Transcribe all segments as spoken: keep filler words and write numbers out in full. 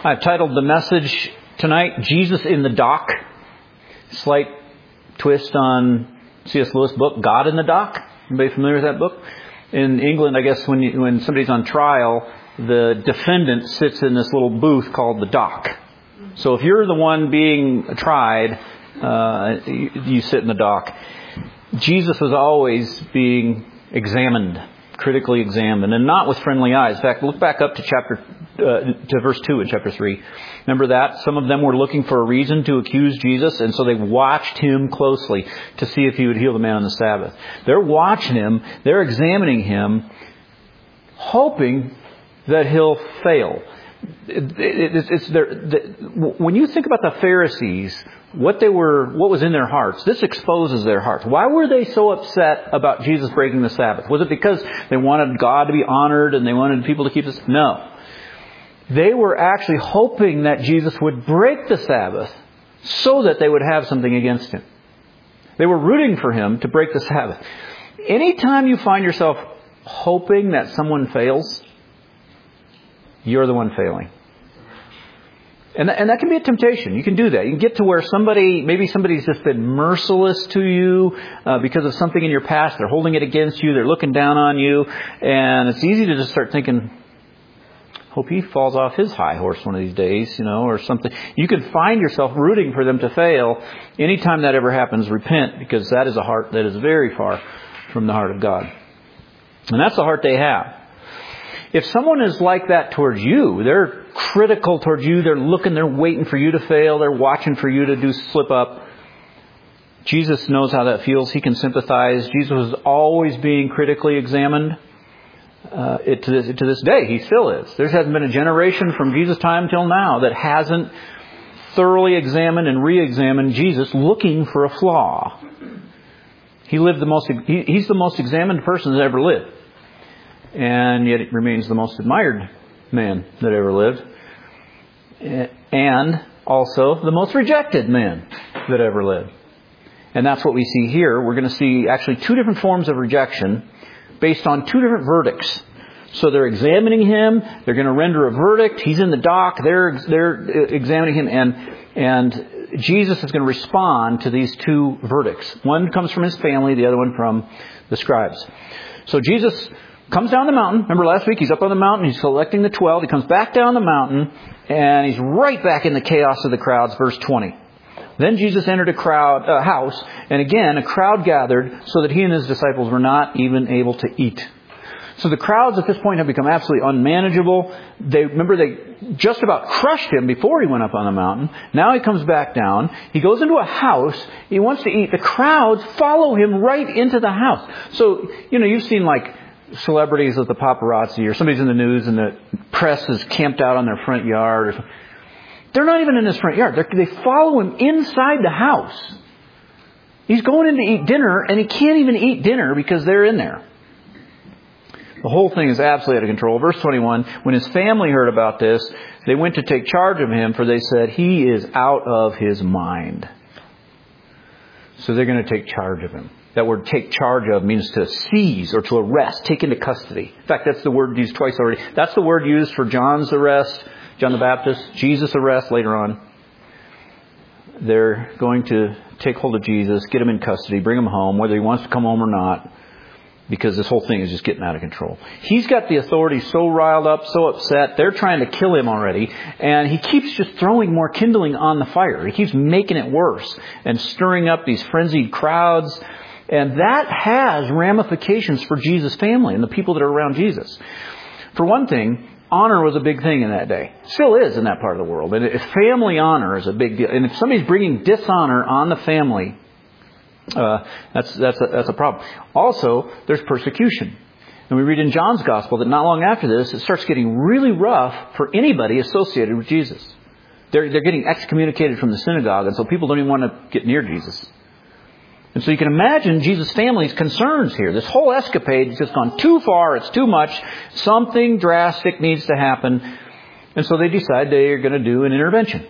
I've titled the message tonight, Jesus in the Dock. Slight twist on C S Lewis' book, God in the Dock. Anybody familiar with that book? In England, I guess when you, when somebody's on trial, the defendant sits in this little booth called the dock. So if you're the one being tried, uh, you, you sit in the dock. Jesus was always being examined, critically examined, and not with friendly eyes. In fact, look back up to chapter uh, to verse two in chapter three. Remember that? Some of them were looking for a reason to accuse Jesus, and so they watched him closely to see if he would heal the man on the Sabbath. They're watching him, they're examining him, hoping that he'll fail. It, it, it's, it's their, the, when you think about the Pharisees, what they were, what was in their hearts, this exposes their hearts. Why were they so upset about Jesus breaking the Sabbath? Was it because they wanted God to be honored and they wanted people to keep this? No. They were actually hoping that Jesus would break the Sabbath so that they would have something against him. They were rooting for him to break the Sabbath. Anytime you find yourself hoping that someone fails, you're the one failing. And that, and that can be a temptation. You can do that. You can get to where somebody, maybe somebody's just been merciless to you uh, because of something in your past. They're holding it against you. They're looking down on you. And it's easy to just start thinking, hope he falls off his high horse one of these days, you know, or something. You can find yourself rooting for them to fail. Anytime that ever happens, repent, because that is a heart that is very far from the heart of God. And that's the heart they have. If someone is like that towards you, they're critical towards you, they're looking, they're waiting for you to fail, they're watching for you to do slip up. Jesus knows how that feels. He can sympathize. Jesus was always being critically examined. Uh, it, to, this, to this day, he still is. There hasn't been a generation from Jesus' time till now that hasn't thoroughly examined and re-examined Jesus looking for a flaw. He lived the most. He, he's the most examined person that ever lived. And yet it remains the most admired man that ever lived. And also the most rejected man that ever lived. And that's what we see here. We're going to see actually two different forms of rejection based on two different verdicts. So they're examining him. They're going to render a verdict. He's in the dock. They're they're examining him. And, and Jesus is going to respond to these two verdicts. One comes from his family. The other one from the scribes. So Jesus comes down the mountain. Remember last week, he's up on the mountain. He's selecting the twelve. He comes back down the mountain, and he's right back in the chaos of the crowds. Verse twenty. Then Jesus entered a crowd a house, and again a crowd gathered, so that he and his disciples were not even able to eat. So the crowds at this point have become absolutely unmanageable. They remember they just about crushed him before he went up on the mountain. Now he comes back down. He goes into a house. He wants to eat. The crowds follow him right into the house. So, you know, you've seen like celebrities with the paparazzi, or somebody's in the news and the press is camped out on their front yard. Or something. They're not even in his front yard. They're, they follow him inside the house. He's going in to eat dinner, and he can't even eat dinner because they're in there. The whole thing is absolutely out of control. Verse twenty-one, when his family heard about this, they went to take charge of him, for they said, he is out of his mind. So they're going to take charge of him. That word take charge of means to seize or to arrest, take into custody. In fact, that's the word used twice already. That's the word used for John's arrest, John the Baptist, Jesus' arrest later on. They're going to take hold of Jesus, get him in custody, bring him home, whether he wants to come home or not, because this whole thing is just getting out of control. He's got the authorities so riled up, so upset. They're trying to kill him already. And he keeps just throwing more kindling on the fire. He keeps making it worse and stirring up these frenzied crowds. And that has ramifications for Jesus' family and the people that are around Jesus. For one thing, honor was a big thing in that day. Still is in that part of the world. And if family honor is a big deal. And if somebody's bringing dishonor on the family, uh, that's that's a, that's a problem. Also, there's persecution. And we read in John's Gospel that not long after this, it starts getting really rough for anybody associated with Jesus. They're, they're getting excommunicated from the synagogue, and so people don't even want to get near Jesus. And so you can imagine Jesus' family's concerns here. This whole escapade has just gone too far. It's too much. Something drastic needs to happen. And so they decide they are going to do an intervention.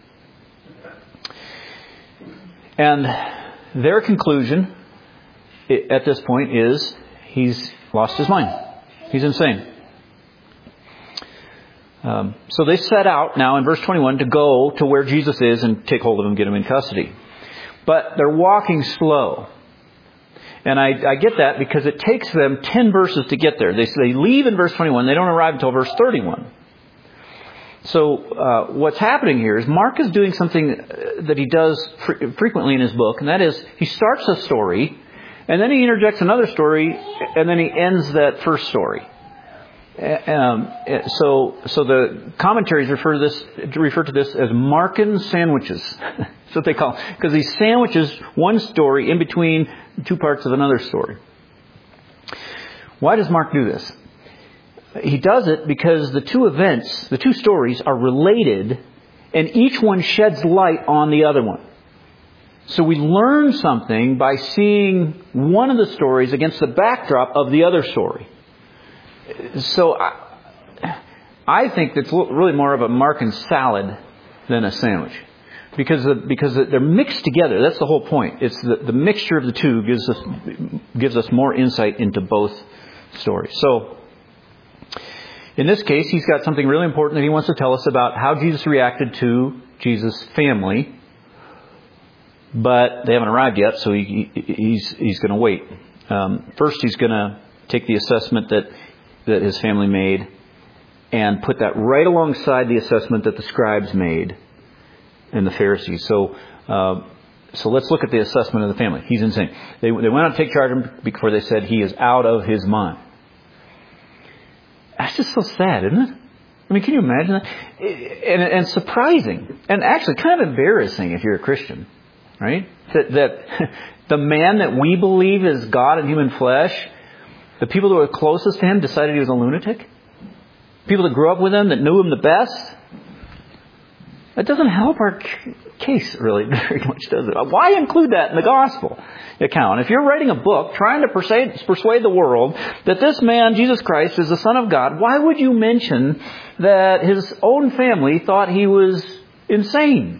And their conclusion at this point is he's lost his mind. He's insane. Um, so they set out now in verse twenty-one to go to where Jesus is and take hold of him, get him in custody. But they're walking slow. And I, I get that because it takes them ten verses to get there. They, they leave in verse twenty-one. They don't arrive until verse thirty-one. So uh, what's happening here is Mark is doing something that he does fre- frequently in his book, and that is he starts a story, and then he interjects another story, and then he ends that first story. Um, so, so the commentaries refer to this refer to this as Markan sandwiches. That's what they call it, because he sandwiches one story in between two parts of another story. Why does Mark do this? He does it because the two events, the two stories, are related, and each one sheds light on the other one. So we learn something by seeing one of the stories against the backdrop of the other story. So I, I think it's really more of a Markan salad than a sandwich, because the, because they're mixed together. That's the whole point. It's the, the mixture of the two gives us gives us more insight into both stories. So in this case, he's got something really important that he wants to tell us about how Jesus reacted to Jesus' family, but they haven't arrived yet, so he, he, he's he's going to wait. Um, first, he's going to take the assessment that. that his family made and put that right alongside the assessment that the scribes made and the Pharisees. So uh, so let's look at the assessment of the family. He's insane. They, they went out to take charge of him before they said he is out of his mind. That's just so sad, isn't it? I mean, can you imagine that? And, and surprising. And actually kind of embarrassing if you're a Christian. Right? That, that the man that we believe is God in human flesh, the people that were closest to him decided he was a lunatic. People that grew up with him, that knew him the best. That doesn't help our case really very much, does it? Why include that in the gospel account? If you're writing a book trying to persuade, persuade the world that this man, Jesus Christ, is the Son of God, why would you mention that his own family thought he was insane?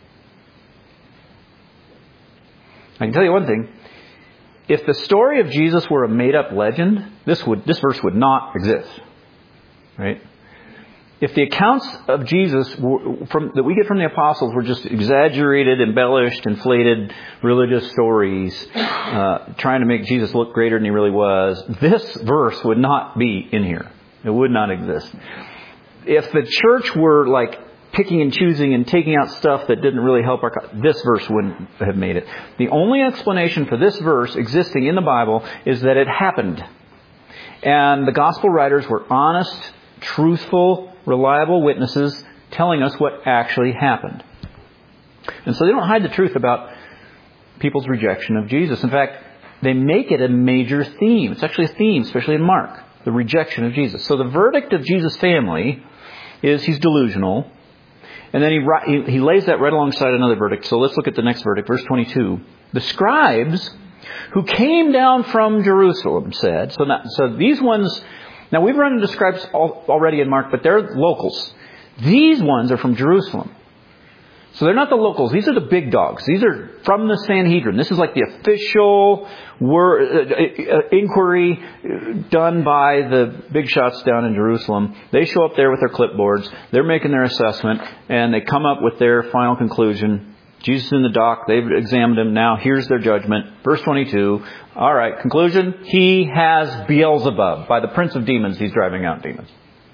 I can tell you one thing. If the story of Jesus were a made-up legend, this would this verse would not exist, right? If the accounts of Jesus were, from, that we get from the apostles were just exaggerated, embellished, inflated religious stories, uh, trying to make Jesus look greater than he really was, this verse would not be in here. It would not exist. If the church were like picking and choosing and taking out stuff that didn't really help our... this verse wouldn't have made it. The only explanation for this verse existing in the Bible is that it happened. And the gospel writers were honest, truthful, reliable witnesses telling us what actually happened. And so they don't hide the truth about people's rejection of Jesus. In fact, they make it a major theme. It's actually a theme, especially in Mark, the rejection of Jesus. So the verdict of Jesus' family is he's delusional. And then he, he lays that right alongside another verdict. So let's look at the next verdict, verse twenty-two. The scribes who came down from Jerusalem said, so, now, so these ones, now we've run into scribes already in Mark, but they're locals. These ones are from Jerusalem. So they're not the locals. These are the big dogs. These are from the Sanhedrin. This is like the official word, uh, inquiry done by the big shots down in Jerusalem. They show up there with their clipboards. They're making their assessment, and they come up with their final conclusion. Jesus in the dock. They've examined him. Now here's their judgment. Verse twenty-two. All right, conclusion. He has Beelzebub. By the prince of demons, he's driving out demons.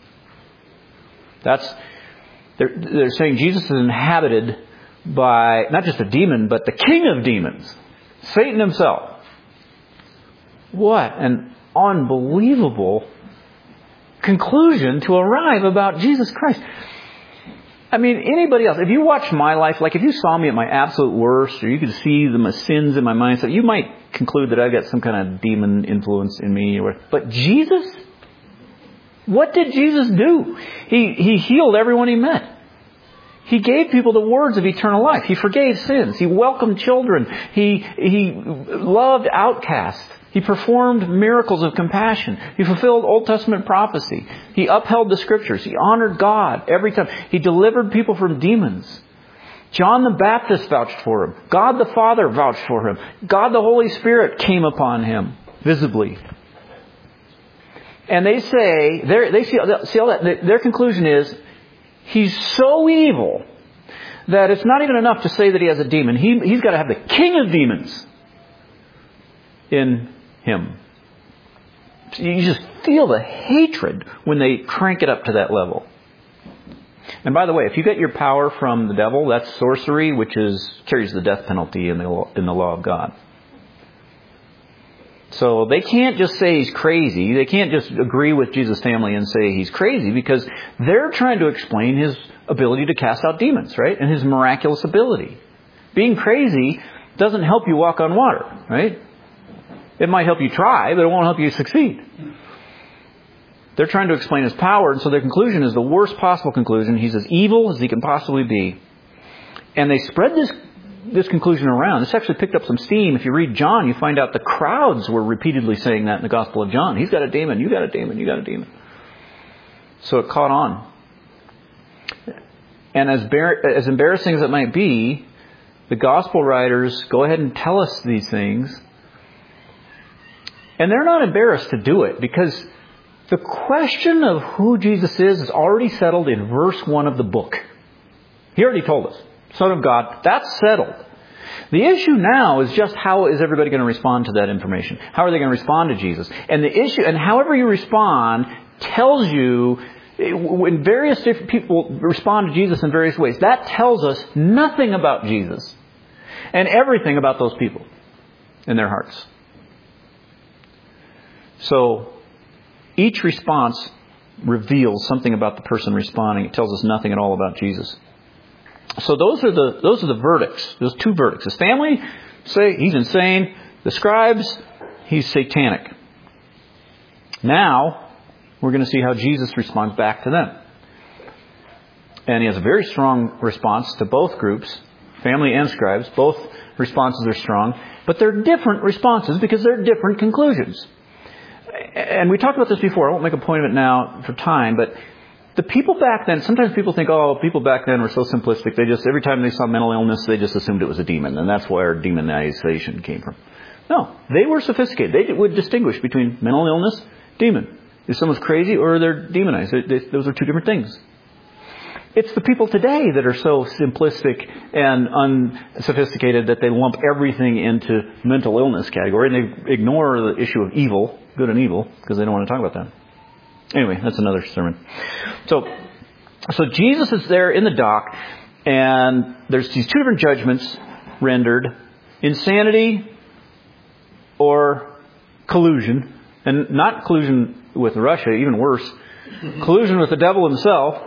That's... They're, they're saying Jesus is inhabited by not just a demon, but the king of demons, Satan himself. What an unbelievable conclusion to arrive about Jesus Christ. I mean, anybody else, if you watched my life, like if you saw me at my absolute worst, or you could see the my sins in my mindset, you might conclude that I've got some kind of demon influence in me. Or, but Jesus? What did Jesus do? He he healed everyone he met. He gave people the words of eternal life. He forgave sins. He welcomed children. He he loved outcasts. He performed miracles of compassion. He fulfilled Old Testament prophecy. He upheld the Scriptures. He honored God every time. He delivered people from demons. John the Baptist vouched for him. God the Father vouched for him. God the Holy Spirit came upon him visibly. And they say, they see, see all that, their conclusion is, he's so evil that it's not even enough to say that he has a demon. He, he's got to have the king of demons in him. You just feel the hatred when they crank it up to that level. And by the way, if you get your power from the devil, that's sorcery, which is carries the death penalty in the law, in the law of God. So they can't just say he's crazy. They can't just agree with Jesus' family and say he's crazy, because they're trying to explain his ability to cast out demons, right? And his miraculous ability. Being crazy doesn't help you walk on water, right? It might help you try, but it won't help you succeed. They're trying to explain his power, and so their conclusion is the worst possible conclusion. He's as evil as he can possibly be. And they spread this this conclusion around. This actually picked up some steam. If you read John, you find out the crowds were repeatedly saying that in the Gospel of John. He's got a demon, you got a demon, you got a demon. So it caught on. And as, bar- as embarrassing as it might be, the Gospel writers go ahead and tell us these things. And they're not embarrassed to do it, because the question of who Jesus is is already settled in verse one of the book. He already told us. Son of God. That's settled. The issue now is just how is everybody going to respond to that information? How are they going to respond to Jesus? And the issue, and however you respond tells you, when various different people respond to Jesus in various ways, that tells us nothing about Jesus and everything about those people in their hearts. So each response reveals something about the person responding. It tells us nothing at all about Jesus. So those are the those are the verdicts. Those two verdicts. His family say he's insane. The scribes, he's satanic. Now we're going to see how Jesus responds back to them. And he has a very strong response to both groups, family and scribes. Both responses are strong, but they're different responses because they're different conclusions. And we talked about this before. I won't make a point of it now for time, but the people back then, sometimes people think, oh, people back then were so simplistic. They just, every time they saw mental illness, they just assumed it was a demon. And that's where demonization came from. No, they were sophisticated. They would distinguish between mental illness, demon. If someone's crazy or they're demonized, they, they, those are two different things. It's the people today that are so simplistic and unsophisticated that they lump everything into mental illness category, and they ignore the issue of evil, good and evil, because they don't want to talk about that. Anyway, that's another sermon. So, so Jesus is there in the dock, and there's these two different judgments rendered: insanity or collusion, and not collusion with Russia, even worse, collusion with the devil himself.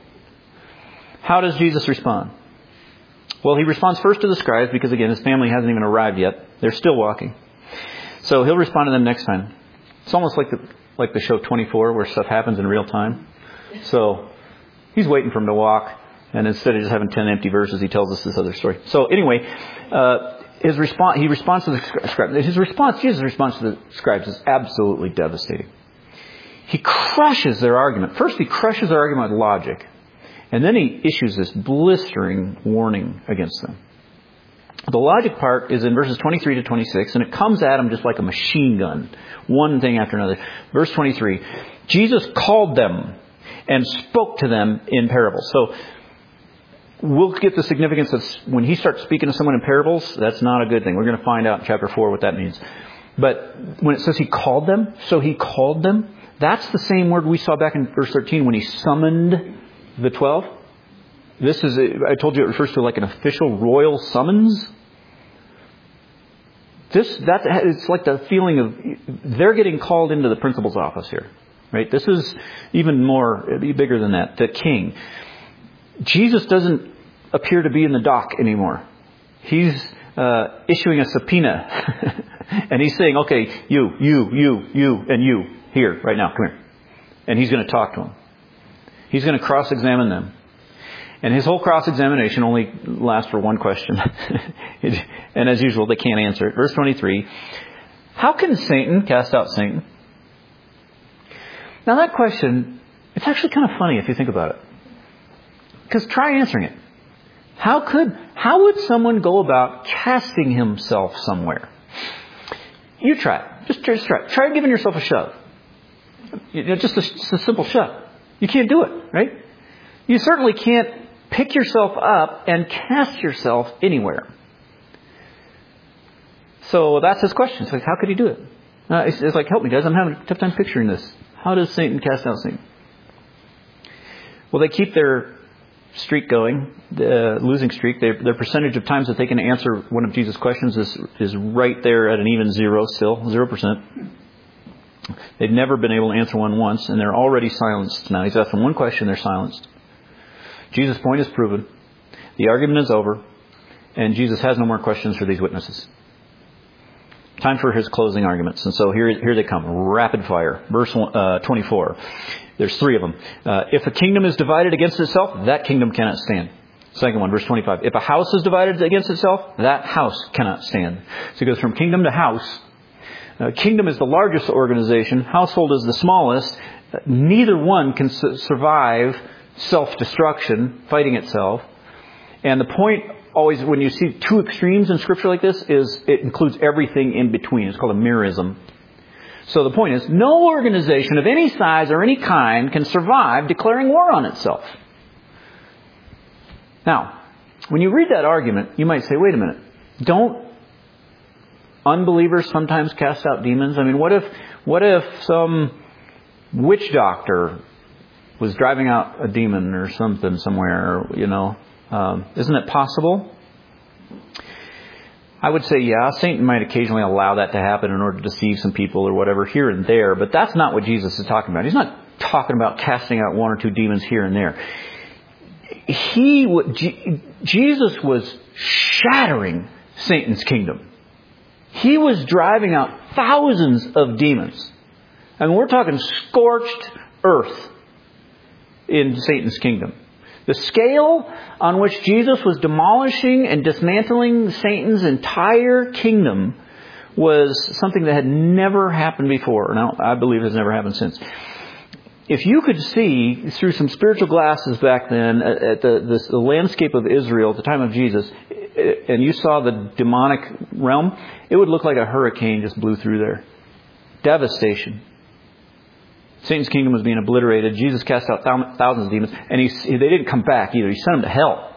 How does Jesus respond? Well, he responds first to the scribes, because again, his family hasn't even arrived yet. They're still walking. So he'll respond to them next time. It's almost like the like the show twenty-four, where stuff happens in real time. So he's waiting for him to walk, and instead of just having ten empty verses, he tells us this other story. So anyway, uh, his response, he responds to the scribes. His response, Jesus' response to the scribes is absolutely devastating. He crushes their argument. First, he crushes their argument with logic. And then he issues this blistering warning against them. The logic part is in verses twenty-three to twenty-six, and it comes at them just like a machine gun, one thing after another. Verse twenty-three, Jesus called them and spoke to them in parables. So we'll get the significance of when he starts speaking to someone in parables, that's not a good thing. We're going to find out in chapter four what that means. But when it says he called them, so he called them, that's the same word we saw back in verse thirteen when he summoned the twelve. This is, I told you it refers to like an official royal summons. This, that, it's like the feeling of, they're getting called into the principal's office here. Right? This is even more, bigger than that. The king. Jesus doesn't appear to be in the dock anymore. He's uh, issuing a subpoena. And he's saying, okay, you, you, you, you, and you, here, right now, come here. And he's going to talk to them. He's going to cross-examine them. And his whole cross-examination only lasts for one question. And as usual, they can't answer it. Verse twenty-three. How can Satan cast out Satan? Now that question, it's actually kind of funny if you think about it. Because try answering it. How could, how would someone go about casting himself somewhere? You try. Just, just try. Try giving yourself a shove. You know, just a, just a simple shut. You can't do it, right? You certainly can't pick yourself up and cast yourself anywhere. So that's his question. It's like, how could he do it? Uh, it's, it's like, help me, guys. I'm having a tough time picturing this. How does Satan cast out Satan? Well, they keep their streak going, the losing streak. They, their percentage of times that they can answer one of Jesus' questions is, is right there at an even zero still, zero percent. They've never been able to answer one once, and they're already silenced now. He's asked them one question, they're silenced. Jesus' point is proven. The argument is over, and Jesus has no more questions for these witnesses. Time for his closing arguments. And so here, here they come. Rapid fire. Verse uh, twenty-four. There's three of them. Uh, if a kingdom is divided against itself, that kingdom cannot stand. Second one, verse twenty-five. If a house is divided against itself, that house cannot stand. So it goes from kingdom to house. Uh, kingdom is the largest organization. Household is the smallest. Neither one can su- survive self-destruction, fighting itself. And the point always, when you see two extremes in Scripture like this, is it includes everything in between. It's called a merism. So the point is, no organization of any size or any kind can survive declaring war on itself. Now, when you read that argument, you might say, wait a minute, don't unbelievers sometimes cast out demons? I mean, what if, what if some witch doctor was driving out a demon or something somewhere, you know? Um, isn't it possible? I would say, yeah, Satan might occasionally allow that to happen in order to deceive some people or whatever here and there, but that's not what Jesus is talking about. He's not talking about casting out one or two demons here and there. He, G- Jesus was shattering Satan's kingdom. He was driving out thousands of demons. I mean, we're talking scorched earth in Satan's kingdom. The scale on which Jesus was demolishing and dismantling Satan's entire kingdom was something that had never happened before. Now, I believe has never happened since. If you could see through some spiritual glasses back then at the, the, the landscape of Israel at the time of Jesus, and you saw the demonic realm, it would look like a hurricane just blew through there. Devastation. Satan's kingdom was being obliterated. Jesus cast out thousands of demons, and he, they didn't come back either. He sent them to hell.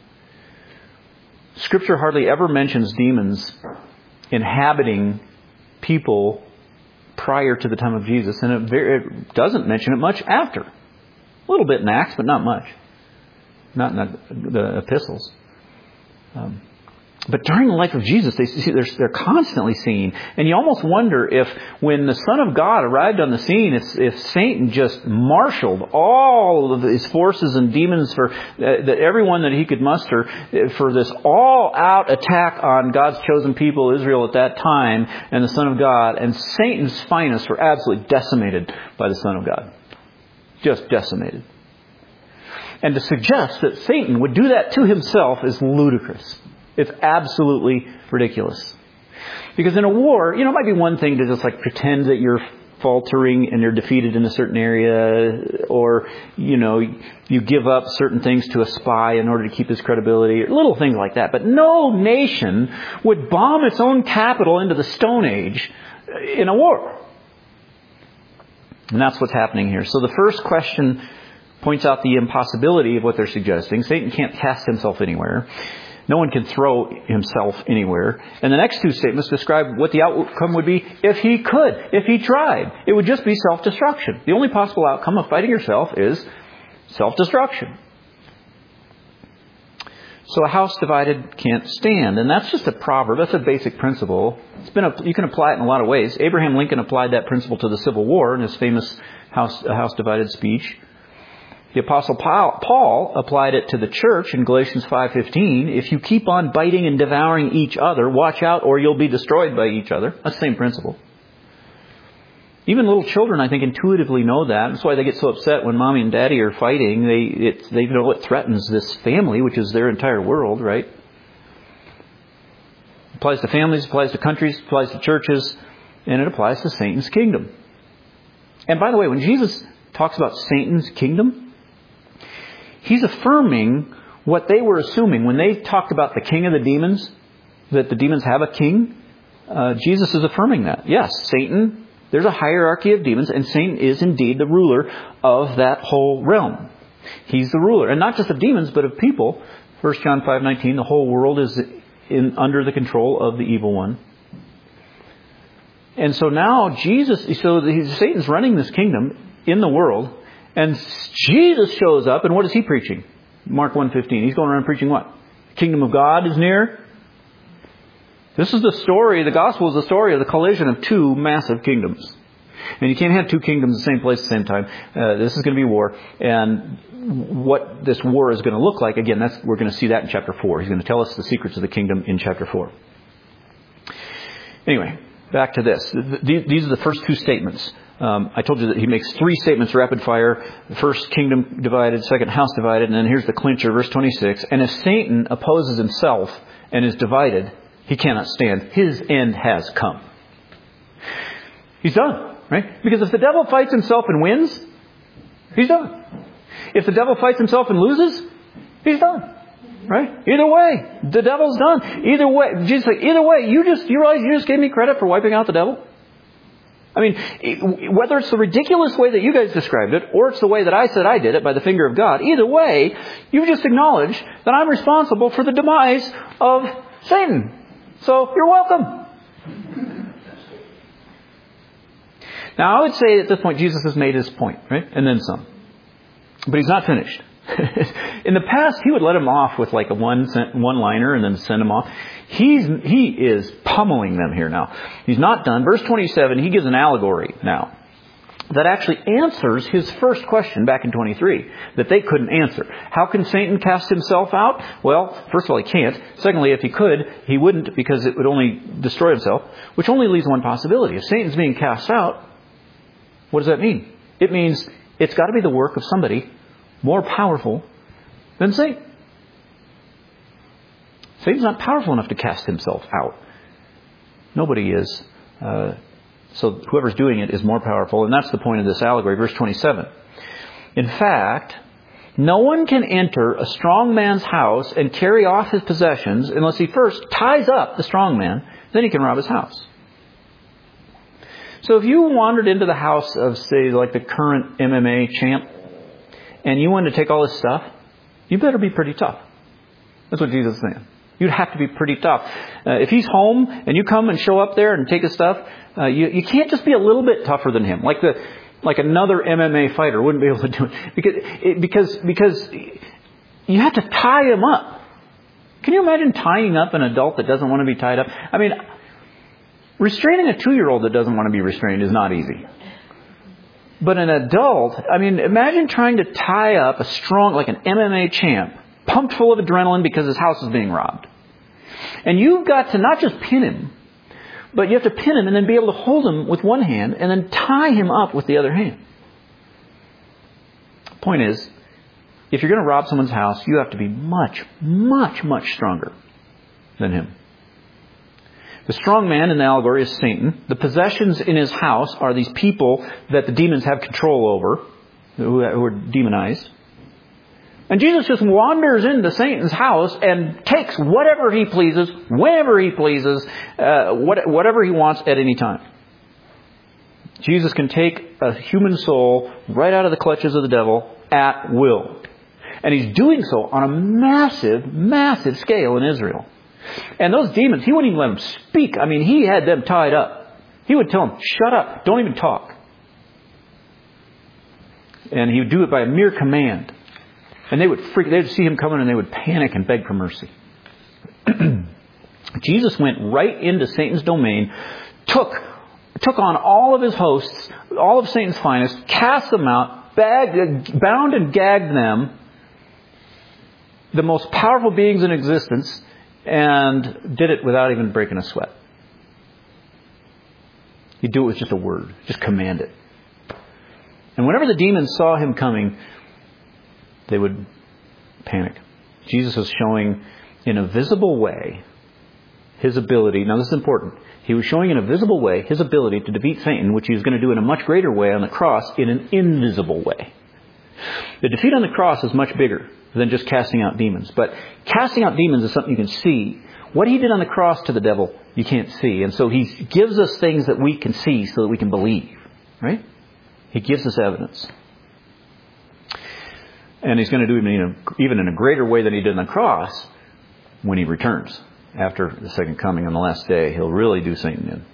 Scripture hardly ever mentions demons inhabiting people prior to the time of Jesus, and it, very, it doesn't mention it much after. A little bit in Acts, but not much. Not in the, the epistles. Um, But during the life of Jesus, they see, they're, they're constantly seeing. And you almost wonder if when the Son of God arrived on the scene, if, if Satan just marshaled all of his forces and demons for uh, that everyone that he could muster for this all-out attack on God's chosen people, Israel at that time, and the Son of God. And Satan's finest were absolutely decimated by the Son of God. Just decimated. And to suggest that Satan would do that to himself is ludicrous. It's absolutely ridiculous. Because in a war, you know, it might be one thing to just like pretend that you're faltering and you're defeated in a certain area, or, you know, you give up certain things to a spy in order to keep his credibility, or little things like that. But no nation would bomb its own capital into the Stone Age in a war. And that's what's happening here. So the first question points out the impossibility of what they're suggesting. Satan can't cast himself anywhere. No one can throw himself anywhere. And the next two statements describe what the outcome would be if he could, if he tried. It would just be self-destruction. The only possible outcome of fighting yourself is self-destruction. So a house divided can't stand. And that's just a proverb. That's a basic principle. It's been a, you can apply it in a lot of ways. Abraham Lincoln applied that principle to the Civil War in his famous house, house divided speech. The Apostle Paul applied it to the church in Galatians five fifteen. If you keep on biting and devouring each other, watch out or you'll be destroyed by each other. That's the same principle. Even little children, I think, intuitively know that. That's why they get so upset when mommy and daddy are fighting. They it, they know it threatens this family, which is their entire world, right? It applies to families, applies to countries, applies to churches, and it applies to Satan's kingdom. And by the way, when Jesus talks about Satan's kingdom, he's affirming what they were assuming. When they talked about the king of the demons, that the demons have a king, uh, Jesus is affirming that. Yes, Satan there's a hierarchy of demons, and Satan is indeed the ruler of that whole realm. He's the ruler, and not just of demons, but of people. First John five nineteen, the whole world is in under the control of the evil one. And so now Jesus, so Satan's running this kingdom in the world, and Jesus shows up, and what is he preaching? Mark one fifteen. He's going around preaching what? The kingdom of God is near. This is the story, the gospel is the story of the collision of two massive kingdoms. And you can't have two kingdoms in the same place at the same time. Uh, this is going to be war. And what this war is going to look like, again, that's we're going to see that in chapter four. He's going to tell us the secrets of the kingdom in chapter four. Anyway, back to this. These are the first two statements. Um, I told you that he makes three statements rapid fire. The first, kingdom divided. Second, house divided. And then here's the clincher, verse twenty-six. And if Satan opposes himself and is divided, he cannot stand. His end has come. He's done, right? Because if the devil fights himself and wins, he's done. If the devil fights himself and loses, he's done. Right? Either way, the devil's done. Either way, Jesus said, either way, you just you realize you just gave me credit for wiping out the devil? I mean, whether it's the ridiculous way that you guys described it, or it's the way that I said I did it by the finger of God, either way, you've just acknowledged that I'm responsible for the demise of Satan. So, you're welcome. Now, I would say at this point, Jesus has made his point, right? And then some. But he's not finished. In the past, he would let him off with like a one one liner and then send him off. He's he is pummeling them here now. He's not done. Verse twenty-seven, he gives an allegory now that actually answers his first question back in twenty-three that they couldn't answer. How can Satan cast himself out? Well, first of all, he can't. Secondly, if he could, he wouldn't, because it would only destroy himself, which only leaves one possibility. If Satan's being cast out, what does that mean? It means it's got to be the work of somebody more powerful than Satan. Satan's not powerful enough to cast himself out. Nobody is. Uh, so whoever's doing it is more powerful. And that's the point of this allegory. Verse twenty-seven. In fact, no one can enter a strong man's house and carry off his possessions unless he first ties up the strong man. Then he can rob his house. So if you wandered into the house of, say, like the current M M A champ, and you wanted to take all his stuff, you better be pretty tough. That's what Jesus is saying. You'd have to be pretty tough. Uh, if he's home and you come and show up there and take his stuff, uh, you, you can't just be a little bit tougher than him. Like the like another M M A fighter wouldn't be able to do it. Because, it, because, because you have to tie him up. Can you imagine tying up an adult that doesn't want to be tied up? I mean, restraining a two-year-old that doesn't want to be restrained is not easy. But an adult, I mean, imagine trying to tie up a strong, like an M M A champ, pumped full of adrenaline because his house is being robbed. And you've got to not just pin him, but you have to pin him and then be able to hold him with one hand and then tie him up with the other hand. Point is, if you're going to rob someone's house, you have to be much, much, much stronger than him. The strong man in the allegory is Satan. The possessions in his house are these people that the demons have control over, who are demonized. And Jesus just wanders into Satan's house and takes whatever he pleases, whenever he pleases, uh, whatever he wants at any time. Jesus can take a human soul right out of the clutches of the devil at will. And he's doing so on a massive, massive scale in Israel. And those demons, he wouldn't even let them speak. I mean, he had them tied up. He would tell them, shut up, don't even talk. And he would do it by a mere command. And they would freak, they would see him coming and they would panic and beg for mercy. Jesus went right into Satan's domain, took, took on all of his hosts, all of Satan's finest, cast them out, bagged, bound and gagged them, the most powerful beings in existence, and did it without even breaking a sweat. He'd do it with just a word. Just command it. And whenever the demons saw him coming, they would panic. Jesus was showing in a visible way his ability. Now this is important. He was showing in a visible way his ability to defeat Satan, which he was going to do in a much greater way on the cross in an invisible way. The defeat on the cross is much bigger than just casting out demons. But casting out demons is something you can see. What he did on the cross to the devil, you can't see. And so he gives us things that we can see so that we can believe. Right? He gives us evidence. And he's going to do it in a, even in a greater way than he did on the cross when he returns. After the second coming on the last day, he'll really do Satan in.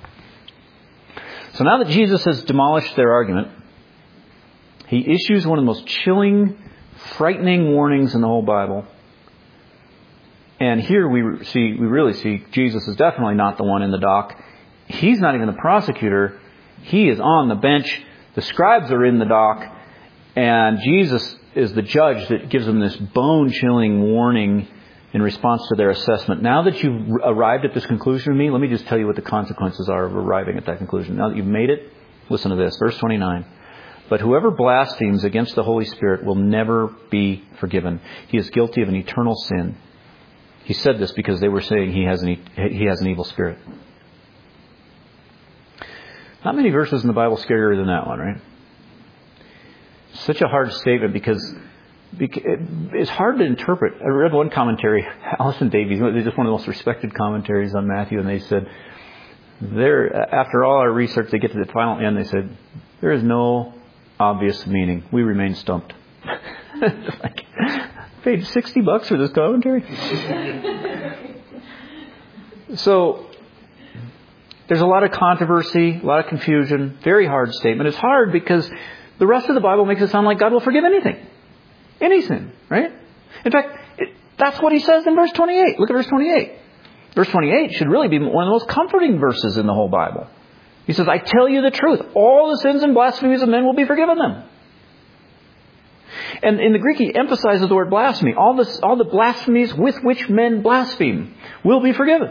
So now that Jesus has demolished their argument, he issues one of the most chilling, frightening warnings in the whole Bible. And here we see, we really see Jesus is definitely not the one in the dock. He's not even the prosecutor. He is on the bench. The scribes are in the dock. And Jesus is the judge that gives them this bone-chilling warning in response to their assessment. Now that you've arrived at this conclusion with me, let me just tell you what the consequences are of arriving at that conclusion. Now that you've made it, listen to this. Verse twenty-nine. But whoever blasphemes against the Holy Spirit will never be forgiven. He is guilty of an eternal sin. He said this because they were saying he has an, he has an evil spirit. Not many verses in the Bible scarier than that one, right? Such a hard statement because it's hard to interpret. I read one commentary, Allison Davies, they're just one of the most respected commentaries on Matthew, and they said, there, after all our research, they get to the final end, they said, there is no obvious meaning. We remain stumped. Like, paid sixty bucks for this commentary? So, there's a lot of controversy, a lot of confusion, very hard statement. It's hard because the rest of the Bible makes it sound like God will forgive anything. Any sin, right? In fact, it, that's what he says in verse twenty-eight. Look at verse twenty-eight. Verse twenty-eight should really be one of the most comforting verses in the whole Bible. He says, I tell you the truth. All the sins and blasphemies of men will be forgiven them. And in the Greek, he emphasizes the word blasphemy. All, this, all the blasphemies with which men blaspheme will be forgiven.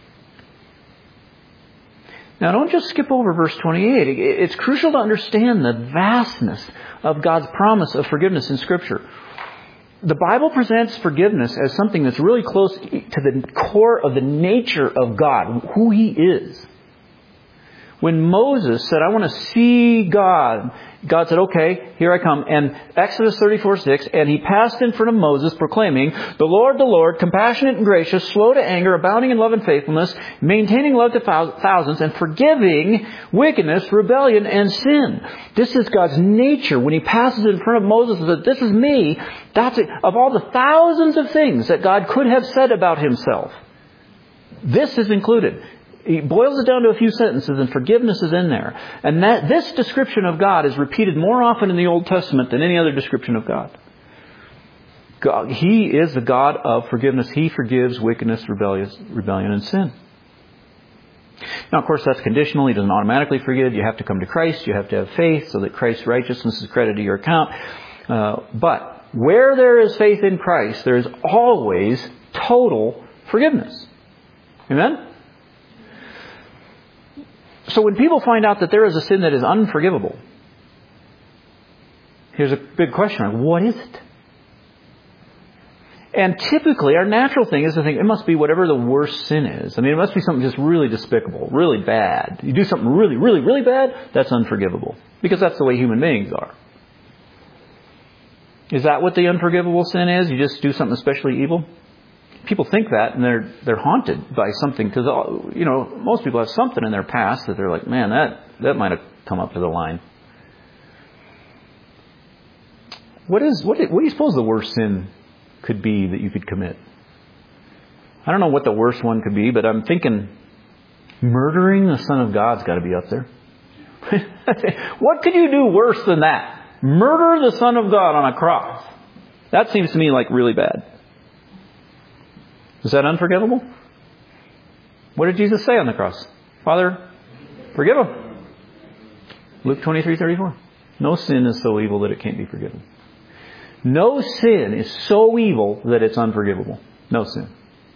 Now, don't just skip over verse twenty-eight. It's crucial to understand the vastness of God's promise of forgiveness in Scripture. The Bible presents forgiveness as something that's really close to the core of the nature of God, who He is. When Moses said, I want to see God, God said, okay, here I come. And Exodus thirty-four six, and he passed in front of Moses proclaiming, the Lord, the Lord, compassionate and gracious, slow to anger, abounding in love and faithfulness, maintaining love to thousands, and forgiving wickedness, rebellion, and sin. This is God's nature. When he passes in front of Moses and says, this is me, that's it. Of all the thousands of things that God could have said about himself, this is included. He boils it down to a few sentences, and forgiveness is in there. And that this description of God is repeated more often in the Old Testament than any other description of God. God, He is the God of forgiveness. He forgives wickedness, rebellious, rebellion, and sin. Now, of course, that's conditional. He doesn't automatically forgive. You have to come to Christ. You have to have faith so that Christ's righteousness is credited to your account. Uh, but where there is faith in Christ, there is always total forgiveness. Amen? So when people find out that there is a sin that is unforgivable, here's a big question. What is it? And typically our natural thing is to think it must be whatever the worst sin is. I mean, it must be something just really despicable, really bad. You do something really, really, really bad, that's unforgivable. Because that's the way human beings are. Is that what the unforgivable sin is? You just do something especially evil? People think that, and they're they're haunted by something, because, you know, most people have something in their past that they're like, man, that, that might have come up to the line. What is what, what do you suppose the worst sin could be that you could commit? I don't know what the worst one could be, but I'm thinking murdering the Son of God's got to be up there. What could you do worse than that? Murder the Son of God on a cross. That seems to me like really bad. Is that unforgivable? What did Jesus say on the cross? Father, forgive them. Luke twenty-three thirty-four. No sin is so evil that it can't be forgiven. No sin is so evil that it's unforgivable. No sin.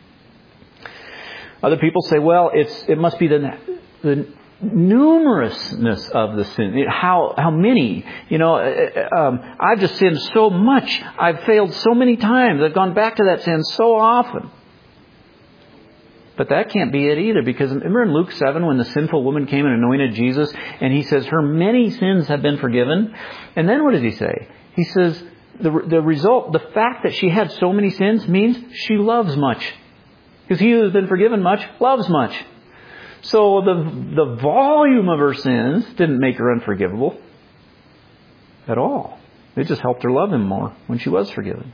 Other people say, well, it's it must be the the numerousness of the sin. How how many? You know, um, I've just sinned so much. I've failed so many times. I've gone back to that sin so often. But that can't be it either, because remember in Luke seven when the sinful woman came and anointed Jesus, and he says her many sins have been forgiven. And then what does he say? he says the, the result, the fact that she had so many sins means she loves much. Because he who has been forgiven much loves much. So the, the volume of her sins didn't make her unforgivable at all. It just helped her love him more when she was forgiven.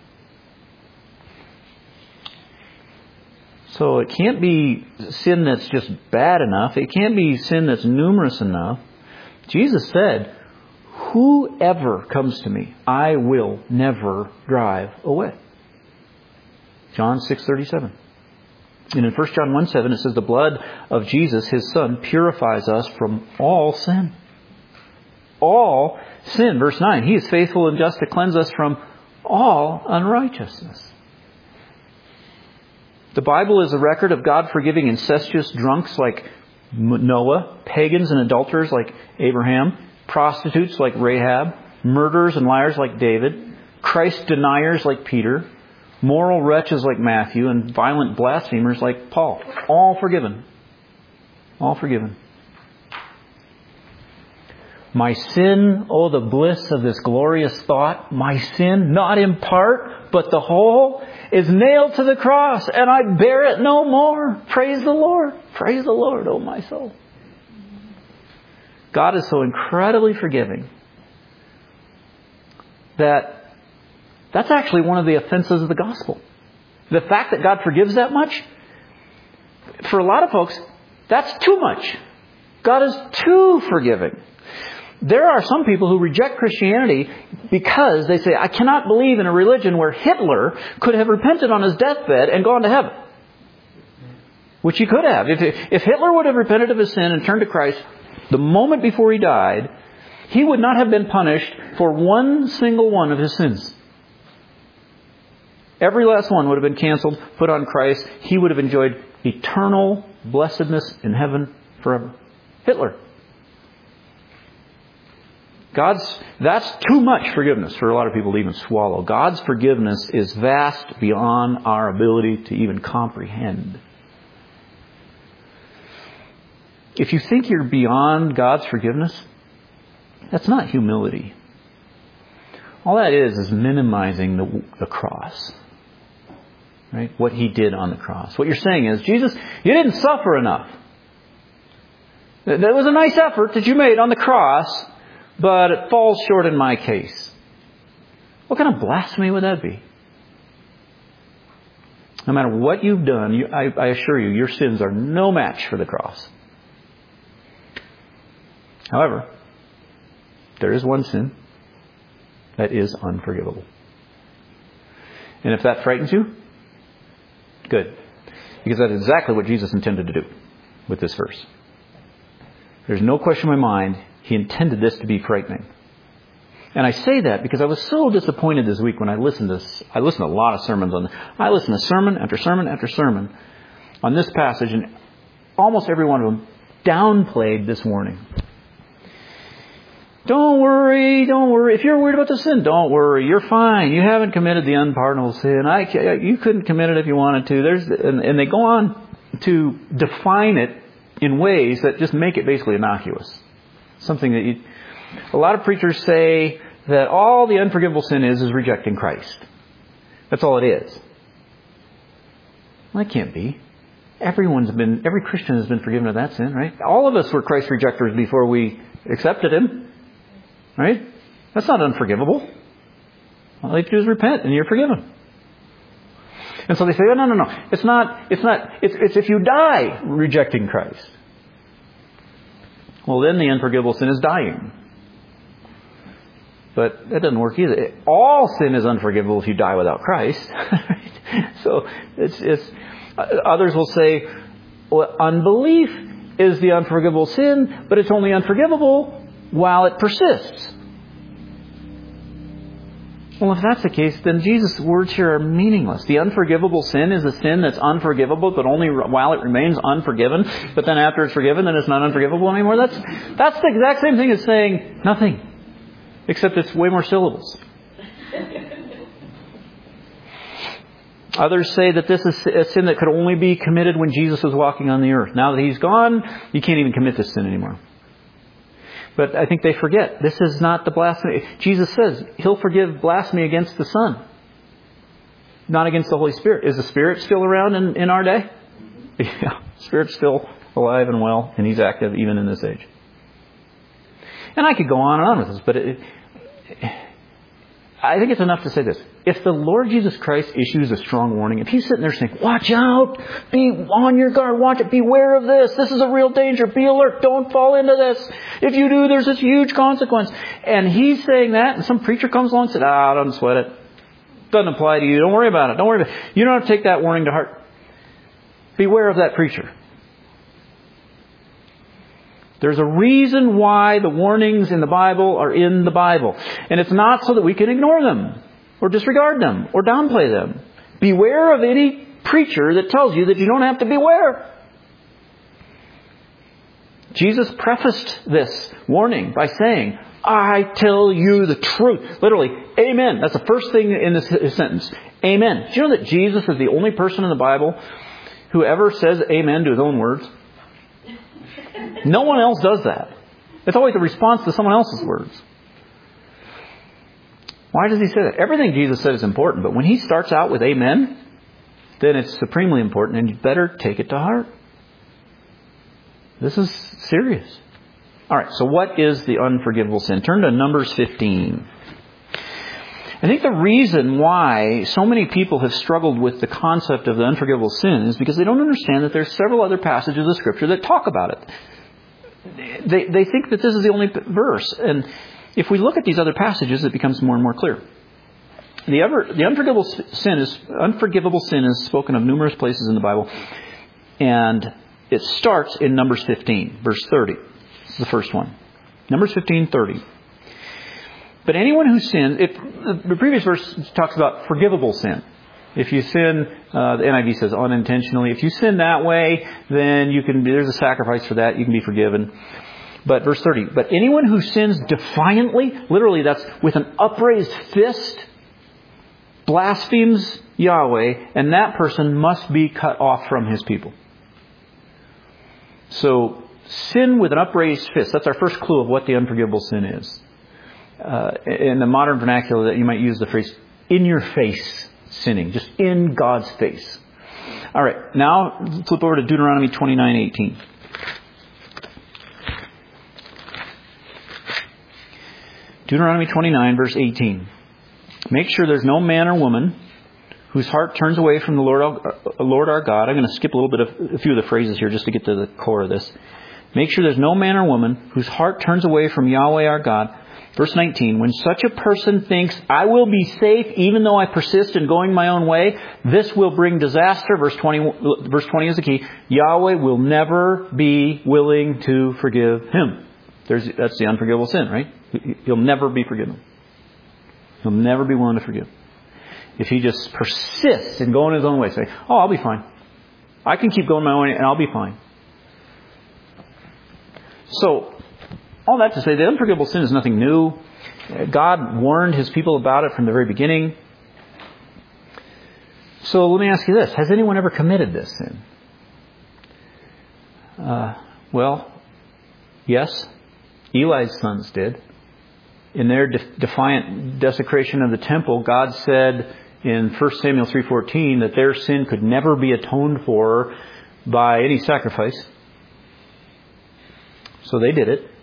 So it can't be sin that's just bad enough. It can't be sin that's numerous enough. Jesus said, whoever comes to me, I will never drive away. John six thirty-seven. And in First John one seven it says, the blood of Jesus, His Son, purifies us from all sin. All sin. Verse nine, He is faithful and just to cleanse us from all unrighteousness. The Bible is a record of God forgiving incestuous drunks like Noah, pagans and adulterers like Abraham, prostitutes like Rahab, murderers and liars like David, Christ deniers like Peter, moral wretches like Matthew, and violent blasphemers like Paul. All forgiven. All forgiven. My sin, oh the bliss of this glorious thought, my sin, not in part, but the whole, is nailed to the cross, and I bear it no more. Praise the Lord. Praise the Lord, oh my soul. God is so incredibly forgiving that that's actually one of the offenses of the gospel. The fact that God forgives that much, for a lot of folks, that's too much. God is too forgiving. There are some people who reject Christianity because they say, I cannot believe in a religion where Hitler could have repented on his deathbed and gone to heaven. Which he could have. If, if Hitler would have repented of his sin and turned to Christ the moment before he died, he would not have been punished for one single one of his sins. Every last one would have been canceled, put on Christ. He would have enjoyed eternal blessedness in heaven forever. Hitler. God's, that's too much forgiveness for a lot of people to even swallow. God's forgiveness is vast beyond our ability to even comprehend. If you think you're beyond God's forgiveness, that's not humility. All that is is minimizing the, the cross. Right? What He did on the cross. What you're saying is, Jesus, you didn't suffer enough. That was a nice effort that you made on the cross, but it falls short in my case. What kind of blasphemy would that be? No matter what you've done, you, I, I assure you, your sins are no match for the cross. However, there is one sin that is unforgivable. And if that frightens you, good. Because that's exactly what Jesus intended to do with this verse. There's no question in my mind, He intended this to be frightening. And I say that because I was so disappointed this week when I listened to this. I listened to a lot of sermons on this. I listened to sermon after sermon after sermon on this passage, and almost every one of them downplayed this warning. Don't worry, don't worry. If you're worried about the sin, don't worry. You're fine. You haven't committed the unpardonable sin. I, you couldn't commit it if you wanted to. There's, and, and they go on to define it in ways that just make it basically innocuous. Something that you, a lot of preachers say that all the unforgivable sin is is rejecting Christ. That's all it is. Well, that can't be. Everyone's been, every Christian has been forgiven of that sin, right? All of us were Christ rejectors before we accepted Him. Right? That's not unforgivable. All you have to do is repent and you're forgiven. And so they say, oh, no, no, no. It's not, it's not, it's, it's if you die rejecting Christ. Well, then the unforgivable sin is dying. But that doesn't work either. All sin is unforgivable if you die without Christ. So it's, it's, others will say, well, unbelief is the unforgivable sin, but it's only unforgivable while it persists. Well, if that's the case, then Jesus' words here are meaningless. The unforgivable sin is a sin that's unforgivable, but only while it remains unforgiven. But then after it's forgiven, then it's not unforgivable anymore. That's that's the exact same thing as saying nothing, except it's way more syllables. Others say that this is a sin that could only be committed when Jesus was walking on the earth. Now that He's gone, you can't even commit this sin anymore. But I think they forget. This is not the blasphemy. Jesus says He'll forgive blasphemy against the Son, not against the Holy Spirit. Is the Spirit still around in, in our day? Yeah, Spirit's still alive and well, and He's active even in this age. And I could go on and on with this, but it, I think it's enough to say this. If the Lord Jesus Christ issues a strong warning, if He's sitting there saying, watch out, be on your guard, watch it, beware of this, this is a real danger, be alert, don't fall into this. If you do, there's this huge consequence. And He's saying that, and some preacher comes along and says, ah, don't sweat it. Doesn't apply to you. Don't worry about it. Don't worry about it. You don't have to take that warning to heart. Beware of that preacher. There's a reason why the warnings in the Bible are in the Bible. And it's not so that we can ignore them, or disregard them, or downplay them. Beware of any preacher that tells you that you don't have to beware. Jesus prefaced this warning by saying, I tell you the truth. Literally, amen. That's the first thing in this sentence. Amen. Do you know that Jesus is the only person in the Bible who ever says amen to his own words? No one else does that. It's always a response to someone else's words. Why does he say that? Everything Jesus said is important, but when he starts out with amen, then it's supremely important, and you better take it to heart. This is serious. All right, so what is the unforgivable sin? Turn to Numbers fifteen. I think the reason why so many people have struggled with the concept of the unforgivable sin is because they don't understand that there's several other passages of Scripture that talk about it. They, they think that this is the only verse. And if we look at these other passages, it becomes more and more clear. The, ever, the unforgivable sin is unforgivable sin is spoken of numerous places in the Bible. And it starts in Numbers fifteen, verse thirty. This is the first one. Numbers fifteen, thirty. But anyone who sins, if the previous verse talks about forgivable sin. If you sin, uh, the N I V says unintentionally. If you sin that way, then you can. There's a sacrifice for that. You can be forgiven. But verse thirty. But anyone who sins defiantly, literally that's with an upraised fist, blasphemes Yahweh, and that person must be cut off from his people. So sin with an upraised fist. That's our first clue of what the unforgivable sin is. Uh, in the modern vernacular, that you might use the phrase "in your face" sinning, just in God's face. All right, now flip over to Deuteronomy twenty-nine eighteen. Deuteronomy twenty-nine, verse eighteen. Make sure there's no man or woman whose heart turns away from the Lord, uh, Lord our God. I'm going to skip a little bit of a few of the phrases here just to get to the core of this. Make sure there's no man or woman whose heart turns away from Yahweh our God. Verse nineteen, when such a person thinks, I will be safe even though I persist in going my own way, this will bring disaster. Verse twenty, verse twenty is the key. Yahweh will never be willing to forgive him. There's, that's the unforgivable sin, right? He'll never be forgiven. He'll never be willing to forgive. If he just persists in going his own way, say, oh, I'll be fine. I can keep going my own way and I'll be fine. So, all that to say, the unforgivable sin is nothing new. God warned His people about it from the very beginning. So let me ask you this. Has anyone ever committed this sin? Uh, well, yes. Eli's sons did. In their de- defiant desecration of the temple, God said in First Samuel three fourteen that their sin could never be atoned for by any sacrifice. So they did it.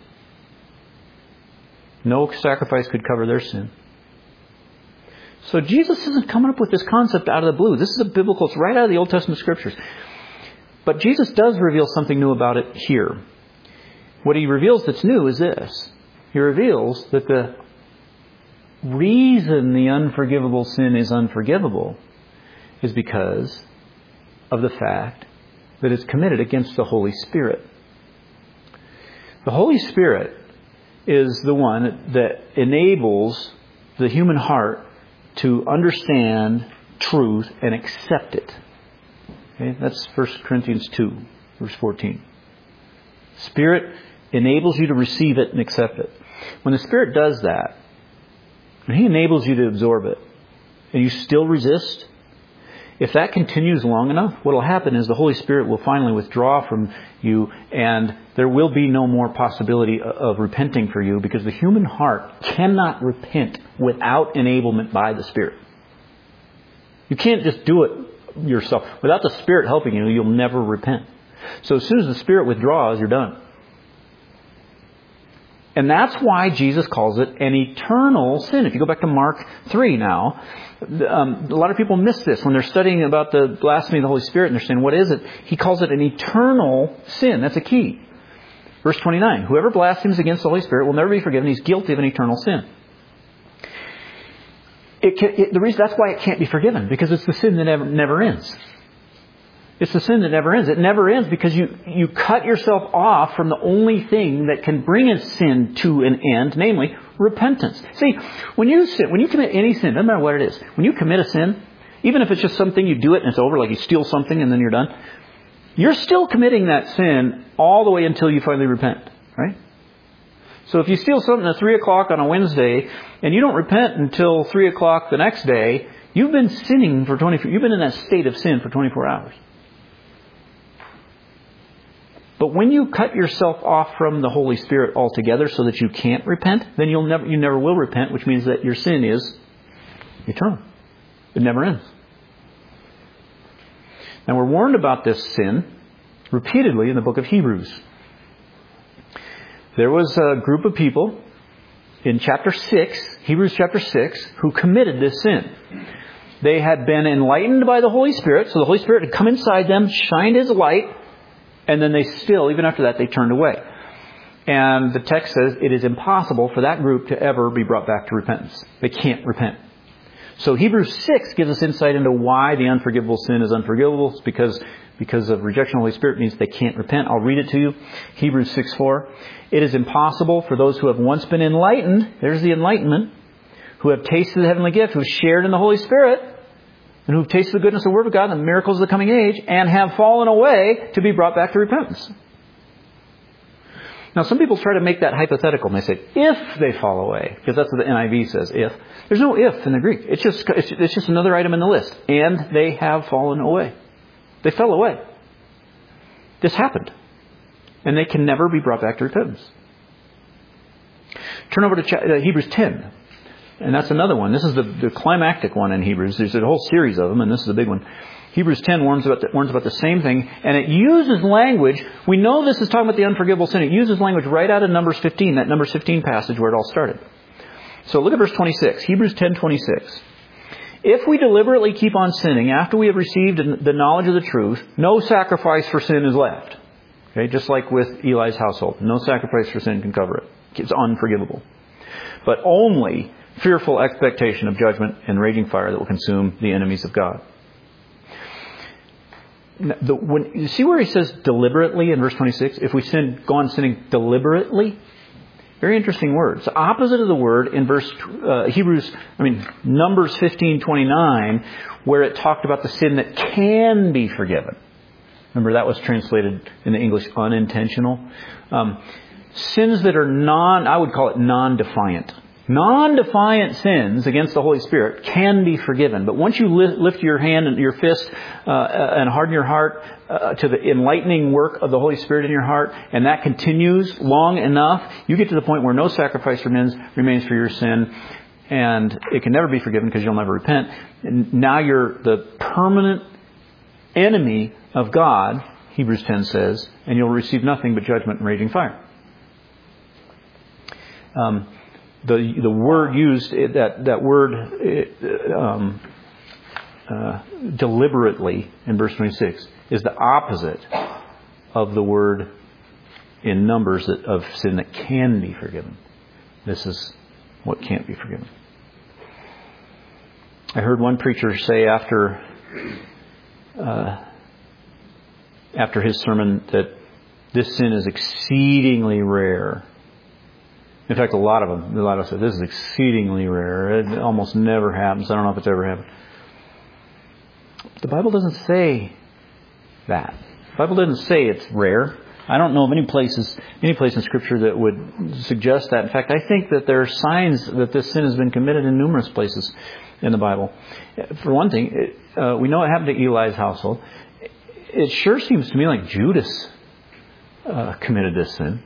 No sacrifice could cover their sin. So Jesus isn't coming up with this concept out of the blue. This is a biblical, it's right out of the Old Testament Scriptures. But Jesus does reveal something new about it here. What He reveals that's new is this. He reveals that the reason the unforgivable sin is unforgivable is because of the fact that it's committed against the Holy Spirit. The Holy Spirit is the one that enables the human heart to understand truth and accept it. Okay? That's First Corinthians two, verse fourteen. Spirit enables you to receive it and accept it. When the Spirit does that, when He enables you to absorb it, and you still resist, if that continues long enough, what will happen is the Holy Spirit will finally withdraw from you and there will be no more possibility of repenting for you, because the human heart cannot repent without enablement by the Spirit. You can't just do it yourself. Without the Spirit helping you, you'll never repent. So as soon as the Spirit withdraws, you're done. And that's why Jesus calls it an eternal sin. If you go back to Mark three now, um, a lot of people miss this when they're studying about the blasphemy of the Holy Spirit, and they're saying, what is it? He calls it an eternal sin. That's a key. Verse twenty-nine, whoever blasphemes against the Holy Spirit will never be forgiven. He's guilty of an eternal sin. It can, it, the reason that's why it can't be forgiven, because it's the sin that never, never ends. It's the sin that never ends. It never ends because you, you cut yourself off from the only thing that can bring a sin to an end, namely repentance. See, when you sin, when you commit any sin, doesn't matter what it is, when you commit a sin, even if it's just something you do it and it's over, like you steal something and then you're done, you're still committing that sin all the way until you finally repent, right? So if you steal something at three o'clock on a Wednesday and you don't repent until three o'clock the next day, you've been sinning for twenty-four, you've been in that state of sin for twenty-four hours. But when you cut yourself off from the Holy Spirit altogether so that you can't repent, then you'll never, you never will repent, which means that your sin is eternal. It never ends. Now we're warned about this sin repeatedly in the book of Hebrews. There was a group of people in chapter six, Hebrews chapter six, who committed this sin. They had been enlightened by the Holy Spirit, so the Holy Spirit had come inside them, shined His light, and then they still, even after that, they turned away. And the text says it is impossible for that group to ever be brought back to repentance. They can't repent. So Hebrews six gives us insight into why the unforgivable sin is unforgivable. It's because, because of rejection of the Holy Spirit means they can't repent. I'll read it to you. Hebrews six four. It is impossible for those who have once been enlightened, there's the enlightenment, who have tasted the heavenly gift, who have shared in the Holy Spirit, and who have tasted the goodness of the Word of God and the miracles of the coming age, and have fallen away, to be brought back to repentance. Now, some people try to make that hypothetical, and they say, if they fall away, because that's what the N I V says, if. There's no if in the Greek. It's just, it's just another item in the list. And they have fallen away. They fell away. This happened. And they can never be brought back to repentance. Turn over to Hebrews ten. And that's another one. This is the, the climactic one in Hebrews. There's a whole series of them, and this is the big one. Hebrews ten warns about, the, warns about the same thing, and it uses language. We know this is talking about the unforgivable sin. It uses language right out of Numbers fifteen, that Numbers fifteen passage where it all started. So look at verse twenty-six, Hebrews ten twenty-six. If we deliberately keep on sinning after we have received the knowledge of the truth, no sacrifice for sin is left. Okay, just like with Eli's household. No sacrifice for sin can cover it. It's unforgivable. But only fearful expectation of judgment and raging fire that will consume the enemies of God. The, when, you see where he says deliberately in verse twenty-six? If we sin, go on sinning deliberately? Very interesting word. It's the opposite of the word in verse uh, Hebrews, I mean, Numbers fifteen twenty-nine, where it talked about the sin that can be forgiven. Remember, that was translated in the English unintentional. Um, sins that are non, I would call it non-defiant. Non-defiant sins against the Holy Spirit can be forgiven. But once you lift your hand and your fist uh, and harden your heart uh, to the enlightening work of the Holy Spirit in your heart, and that continues long enough, you get to the point where no sacrifice remains, remains for your sin, and it can never be forgiven because you'll never repent. And now you're the permanent enemy of God, Hebrews ten says, and you'll receive nothing but judgment and raging fire. Um... The the word used, that, that word um, uh, deliberately in verse twenty-six is the opposite of the word in Numbers that, of sin that can be forgiven. This is what can't be forgiven. I heard one preacher say after uh, after his sermon that this sin is exceedingly rare. In fact, a lot of them, a lot of them say, this is exceedingly rare. It almost never happens. I don't know if it's ever happened. The Bible doesn't say that. The Bible doesn't say it's rare. I don't know of any places, any place in Scripture that would suggest that. In fact, I think that there are signs that this sin has been committed in numerous places in the Bible. For one thing, it, uh, we know it happened to Eli's household. It sure seems to me like Judas uh, committed this sin.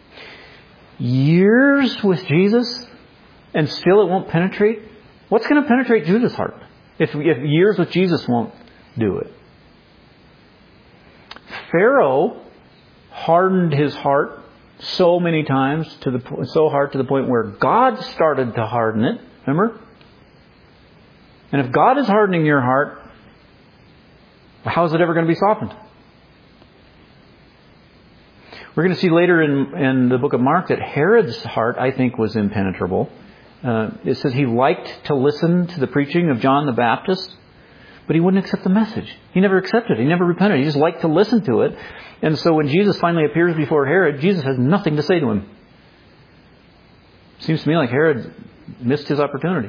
Years with Jesus, and still it won't penetrate? What's going to penetrate Judah's heart if, if years with Jesus won't do it? Pharaoh hardened his heart so many times, to the so hard to the point where God started to harden it. Remember? And if God is hardening your heart, how is it ever going to be softened? We're going to see later in, in the book of Mark that Herod's heart, I think, was impenetrable. Uh, it says he liked to listen to the preaching of John the Baptist, but he wouldn't accept the message. He never accepted it. He never repented. He just liked to listen to it. And so when Jesus finally appears before Herod, Jesus has nothing to say to him. Seems to me like Herod missed his opportunity.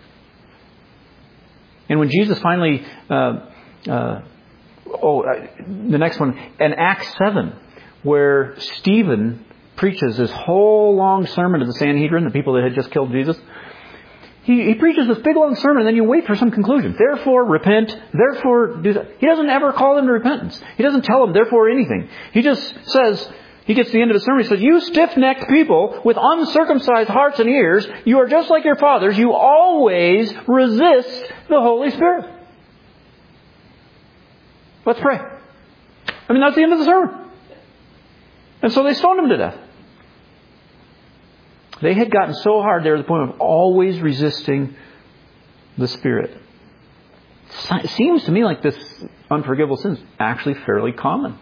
And when Jesus finally... Uh, uh, oh, uh, the next one. In Acts seven, where Stephen preaches this whole long sermon to the Sanhedrin, the people that had just killed Jesus. He, he preaches this big long sermon, and then you wait for some conclusion. Therefore, repent. Therefore, do that. He doesn't ever call them to repentance. He doesn't tell them, therefore, anything. He just says, he gets to the end of his sermon, he says, you stiff-necked people with uncircumcised hearts and ears, you are just like your fathers. You always resist the Holy Spirit. Let's pray. I mean, that's the end of the sermon. And so they stoned him to death. They had gotten so hard there to the point of always resisting the Spirit. It seems to me like this unforgivable sin is actually fairly common.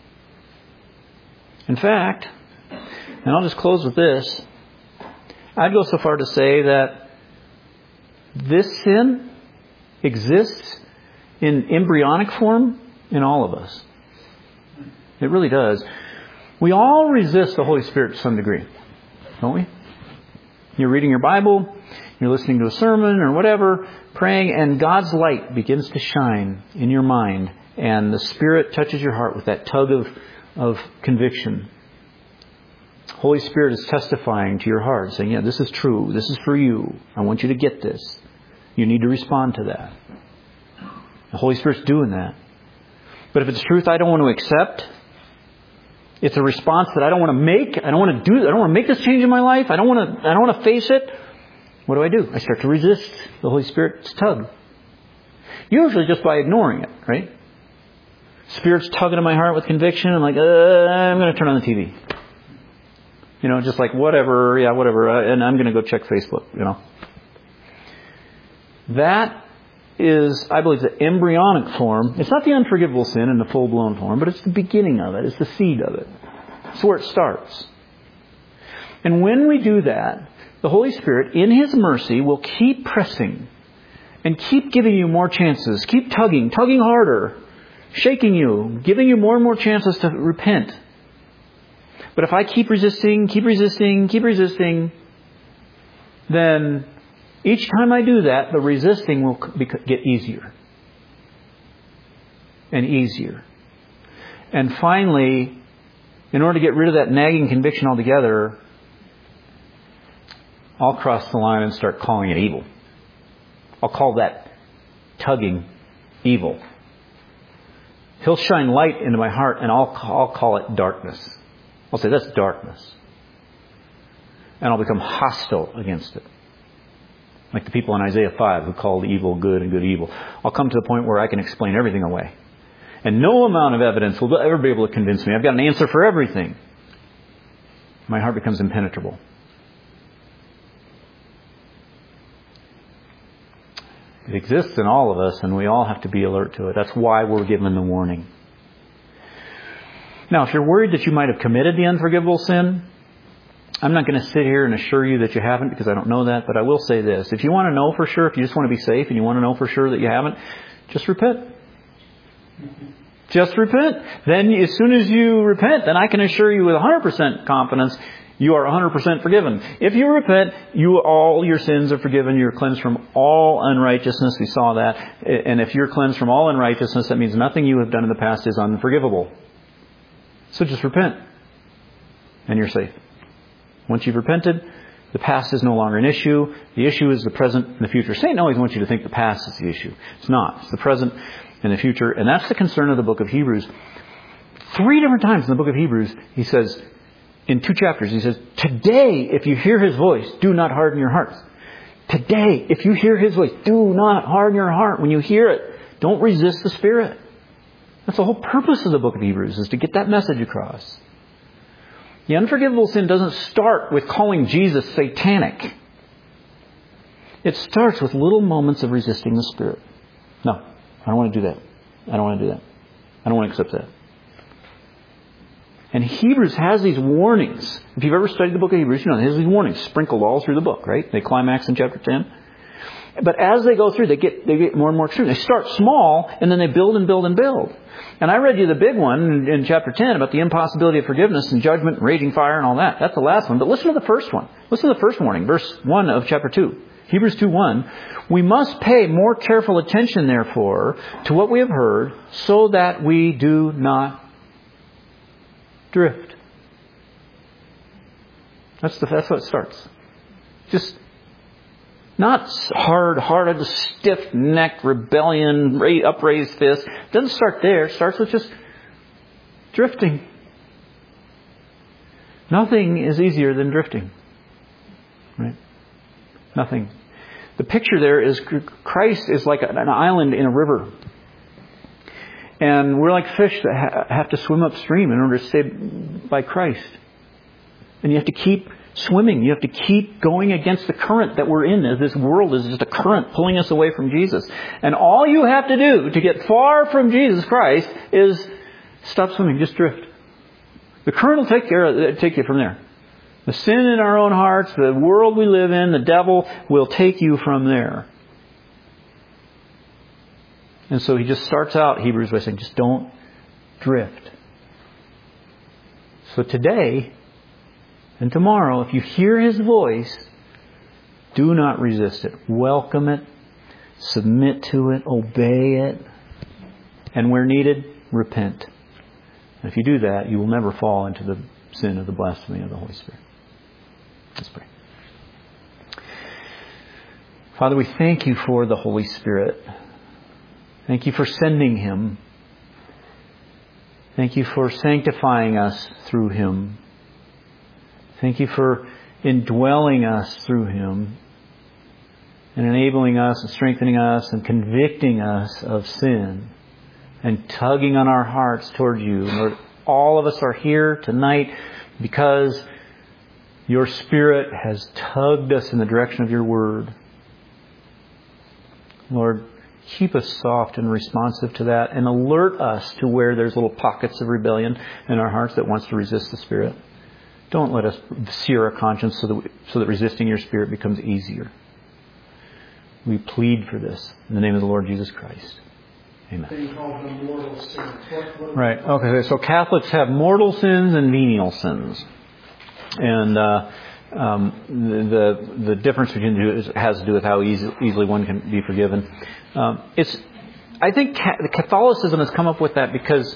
In fact, and I'll just close with this, I'd go so far to say that this sin exists in embryonic form in all of us. It really does. We all resist the Holy Spirit to some degree, don't we? You're reading your Bible, you're listening to a sermon or whatever, praying, and God's light begins to shine in your mind, and the Spirit touches your heart with that tug of, of conviction. Holy Spirit is testifying to your heart, saying, yeah, this is true, this is for you, I want you to get this. You need to respond to that. The Holy Spirit's doing that. But if it's truth I don't want to accept, it's a response that I don't want to make. I don't want to do. I don't want to make this change in my life. I don't want to. I don't want to face it. What do I do? I start to resist the Holy Spirit's tug. Usually just by ignoring it, right? Spirit's tugging at my heart with conviction. I'm like, uh, I'm going to turn on the T V. You know, just like whatever, yeah, whatever, uh, and I'm going to go check Facebook. You know, that is, I believe, the embryonic form. It's not the unforgivable sin in the full-blown form, but it's the beginning of it. It's the seed of it. It's where it starts. And when we do that, the Holy Spirit, in His mercy, will keep pressing and keep giving you more chances. Keep tugging, tugging harder, shaking you, giving you more and more chances to repent. But if I keep resisting, keep resisting, keep resisting, then each time I do that, the resisting will get easier and easier. And finally, in order to get rid of that nagging conviction altogether, I'll cross the line and start calling it evil. I'll call that tugging evil. He'll shine light into my heart, and I'll, I'll call it darkness. I'll say, that's darkness. And I'll become hostile against it. Like the people in Isaiah five who called evil good and good evil. I'll come to the point where I can explain everything away. And no amount of evidence will ever be able to convince me. I've got an answer for everything. My heart becomes impenetrable. It exists in all of us, and we all have to be alert to it. That's why we're given the warning. Now, if you're worried that you might have committed the unforgivable sin, I'm not going to sit here and assure you that you haven't, because I don't know that, but I will say this. If you want to know for sure, if you just want to be safe and you want to know for sure that you haven't, just repent. Just repent. Then as soon as you repent, then I can assure you with one hundred percent confidence you are one hundred percent forgiven. If you repent, you all your sins are forgiven. You're cleansed from all unrighteousness. We saw that. And if you're cleansed from all unrighteousness, that means nothing you have done in the past is unforgivable. So just repent. And you're safe. Once you've repented, the past is no longer an issue. The issue is the present and the future. Satan always wants you to think the past is the issue. It's not. It's the present and the future. And that's the concern of the book of Hebrews. Three different times in the book of Hebrews, he says, in two chapters, he says, today, if you hear his voice, do not harden your hearts. Today, if you hear his voice, do not harden your heart. When you hear it, don't resist the Spirit. That's the whole purpose of the book of Hebrews, is to get that message across. The unforgivable sin doesn't start with calling Jesus satanic. It starts with little moments of resisting the Spirit. No, I don't want to do that. I don't want to do that. I don't want to accept that. And Hebrews has these warnings. If you've ever studied the book of Hebrews, you know, there's these warnings sprinkled all through the book, right? They climax in chapter ten. But as they go through, they get they get more and more extreme. They start small, and then they build and build and build. And I read you the big one in, in chapter ten about the impossibility of forgiveness and judgment and raging fire and all that. That's the last one. But listen to the first one. Listen to the first warning, verse one of chapter two. Hebrews two one. We must pay more careful attention, therefore, to what we have heard, so that we do not drift. That's the that's what it starts. Just not hard, hard, stiff-necked rebellion, upraised fist. It doesn't start there. It starts with just drifting. Nothing is easier than drifting. Right? Nothing. The picture there is Christ is like an island in a river. And we're like fish that ha- have to swim upstream in order to stay by Christ. And you have to keep swimming. You have to keep going against the current that we're in. As this world is just a current pulling us away from Jesus. And all you have to do to get far from Jesus Christ is stop swimming. Just drift. The current will take care of, take you from there. The sin in our own hearts, the world we live in, the devil will take you from there. And so he just starts out Hebrews by saying, just don't drift. So today and tomorrow, if you hear his voice, do not resist it. Welcome it. Submit to it. Obey it. And where needed, repent. And if you do that, you will never fall into the sin of the blasphemy of the Holy Spirit. Let's pray. Father, we thank you for the Holy Spirit. Thank you for sending him. Thank you for sanctifying us through him. Thank you for indwelling us through him and enabling us and strengthening us and convicting us of sin and tugging on our hearts toward you. Lord, all of us are here tonight because your Spirit has tugged us in the direction of your word. Lord, keep us soft and responsive to that and alert us to where there's little pockets of rebellion in our hearts that wants to resist the Spirit. Don't let us sear our conscience so that, we, so that resisting your Spirit becomes easier. We plead for this in the name of the Lord Jesus Christ. Amen. Right. Okay. So Catholics have mortal sins and venial sins. And uh, um, the the difference between the two is, has to do with how easy, easily one can be forgiven. Um, it's, I think ca- Catholicism has come up with that because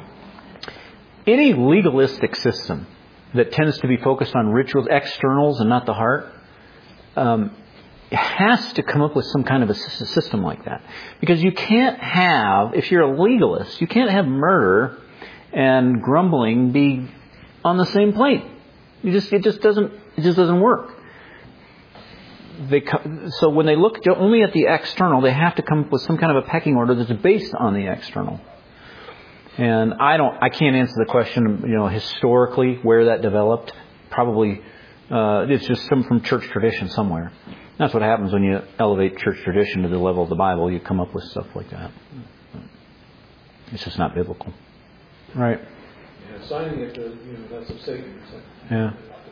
any legalistic system that tends to be focused on rituals, externals, and not the heart, um, has to come up with some kind of a system like that. Because you can't have, if you're a legalist, you can't have murder and grumbling be on the same plate. You just it just doesn't it just doesn't work. They so when they look only at the external, they have to come up with some kind of a pecking order that's based on the external. And I don't I can't answer the question, you know, historically where that developed. Probably uh, it's just some from church tradition somewhere. That's what happens when you elevate church tradition to the level of the Bible. You come up with stuff like that. It's just not biblical, right? Yeah, signing it, to, you know, that's of Satan. So. Yeah.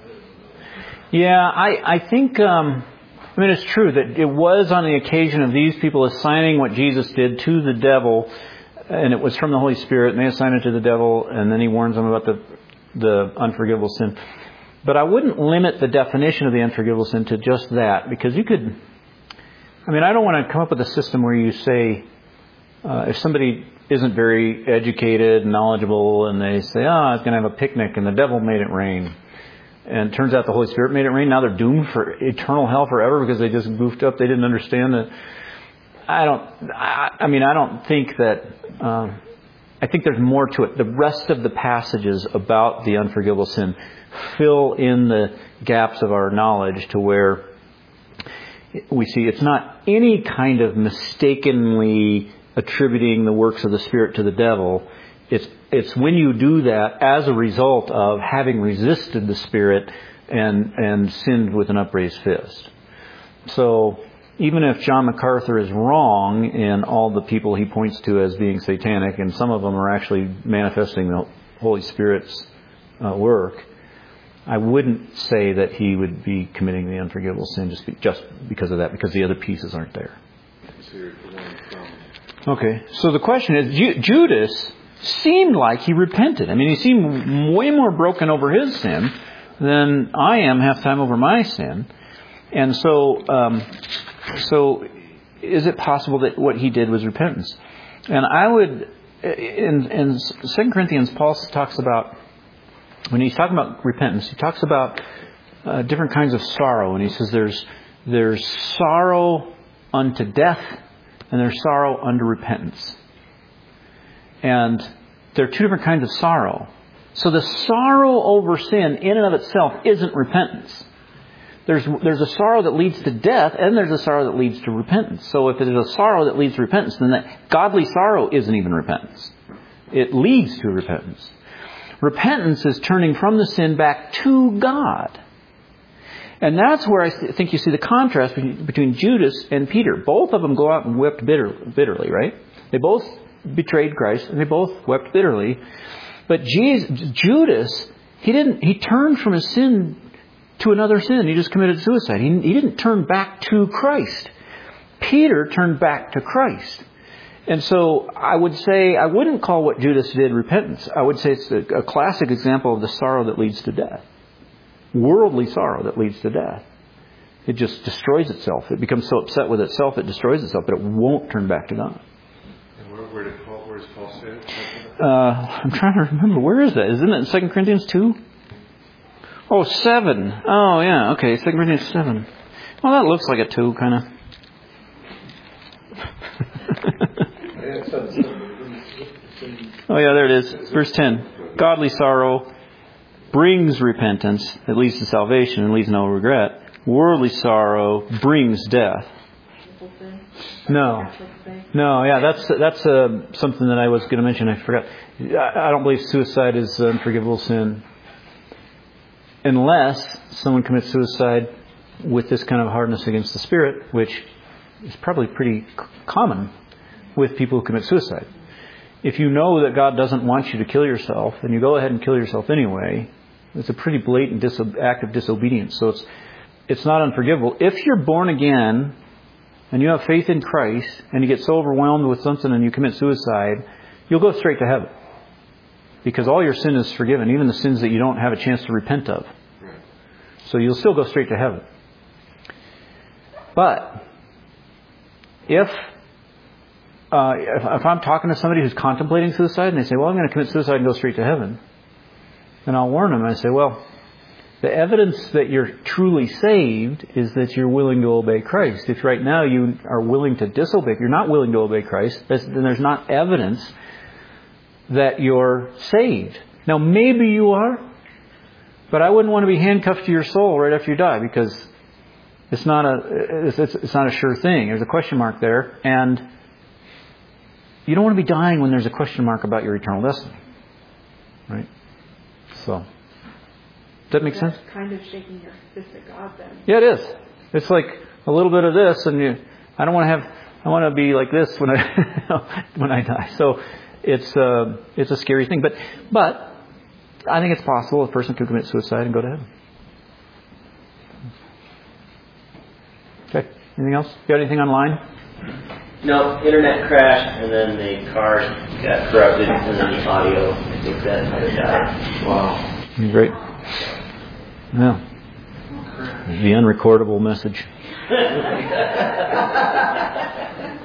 Yeah, I I think. Um, I mean, it's true that it was on the occasion of these people assigning what Jesus did to the devil, and it was from the Holy Spirit, and they assigned it to the devil, and then he warns them about the the unforgivable sin. But I wouldn't limit the definition of the unforgivable sin to just that, because you could... I mean, I don't want to come up with a system where you say, uh, if somebody isn't very educated and knowledgeable, and they say, oh, I was going to have a picnic, and the devil made it rain. And it turns out the Holy Spirit made it rain. Now they're doomed for eternal hell forever because they just goofed up. They didn't understand that. I don't, I, I mean, I don't think that... Um, I think there's more to it. The rest of the passages about the unforgivable sin fill in the gaps of our knowledge to where we see it's not any kind of mistakenly attributing the works of the Spirit to the devil. It's it's when you do that as a result of having resisted the Spirit and and sinned with an upraised fist. So even if John MacArthur is wrong in all the people he points to as being satanic, and some of them are actually manifesting the Holy Spirit's uh, work, I wouldn't say that he would be committing the unforgivable sin just be, just because of that, because the other pieces aren't there. Okay, so the question is, Ju- Judas seemed like he repented. I mean, he seemed way more broken over his sin than I am half time over my sin. And so, um, so is it possible that what he did was repentance? And I would, in, in Second Corinthians, Paul talks about, when he's talking about repentance, he talks about uh, different kinds of sorrow. And he says there's there's sorrow unto death and there's sorrow unto repentance. And there are two different kinds of sorrow. So the sorrow over sin in and of itself isn't repentance. There's there's a sorrow that leads to death, and there's a sorrow that leads to repentance. So if there's a sorrow that leads to repentance, then that godly sorrow isn't even repentance. It leads to repentance. Repentance is turning from the sin back to God. And that's where I think you see the contrast between Judas and Peter. Both of them go out and wept bitter, bitterly, right? They both betrayed Christ, and they both wept bitterly. But Jesus, Judas, he didn't. He turned from his sin to another sin. He just committed suicide. He, he didn't turn back to Christ. Peter turned back to Christ. And so I would say, I wouldn't call what Judas did repentance. I would say it's a, a classic example of the sorrow that leads to death. Worldly sorrow that leads to death. It just destroys itself. It becomes so upset with itself, it destroys itself, but it won't turn back to God. And where, where did Paul, where does Paul say it? Uh, I'm trying to remember. Where is that? Isn't it in Second Corinthians two? Oh, seven. Oh, yeah. Okay, Second Corinthians seven. Well, that looks like a two, kind of. Oh, yeah, there it is. Verse ten. Godly sorrow brings repentance. It leads to salvation and leads no regret. Worldly sorrow brings death. No. No, yeah, that's that's uh, something that I was going to mention. I forgot. I don't believe suicide is an unforgivable sin. Unless someone commits suicide with this kind of hardness against the Spirit, which is probably pretty c- common with people who commit suicide. If you know that God doesn't want you to kill yourself, and you go ahead and kill yourself anyway, it's a pretty blatant dis- act of disobedience. So it's it's not unforgivable. If you're born again and you have faith in Christ and you get so overwhelmed with something and you commit suicide, you'll go straight to heaven. Because all your sin is forgiven, even the sins that you don't have a chance to repent of. So you'll still go straight to heaven. But if, uh, if if I'm talking to somebody who's contemplating suicide and they say, well, I'm going to commit suicide and go straight to heaven, then I'll warn them and I say, well, the evidence that you're truly saved is that you're willing to obey Christ. If right now you are willing to disobey, if you're not willing to obey Christ, then there's not evidence that you're saved. Now, maybe you are, but I wouldn't want to be handcuffed to your soul right after you die, because it's not a it's, it's, it's not a sure thing. There's a question mark there, and you don't want to be dying when there's a question mark about your eternal destiny, right? So, does that make That's sense? kind of shaking your fist at God, then. Yeah, it is. It's like a little bit of this, and you, I don't want to have. I want to be like this when I when I die. So. It's a, it's a scary thing. But but I think it's possible a person could commit suicide and go to heaven. Okay. Anything else? You got anything online? No, internet crashed and then the car got corrupted and then the audio, I think that might have died. Wow. Great. Yeah. The unrecordable message.